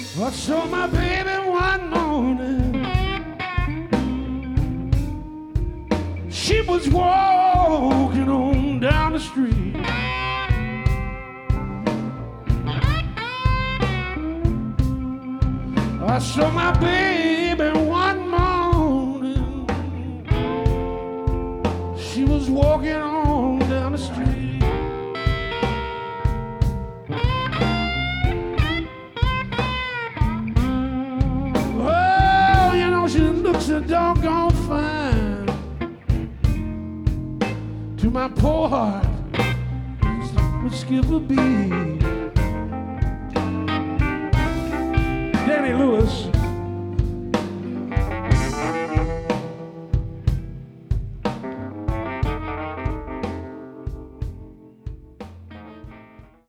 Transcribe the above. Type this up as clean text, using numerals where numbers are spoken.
I saw my baby one morning. She was walking on down the street. I saw my baby one morning. She was walking on down the street. Oh, you know, she looks so doggone fine. To my poor heart would skip a beat. Danny Lewis.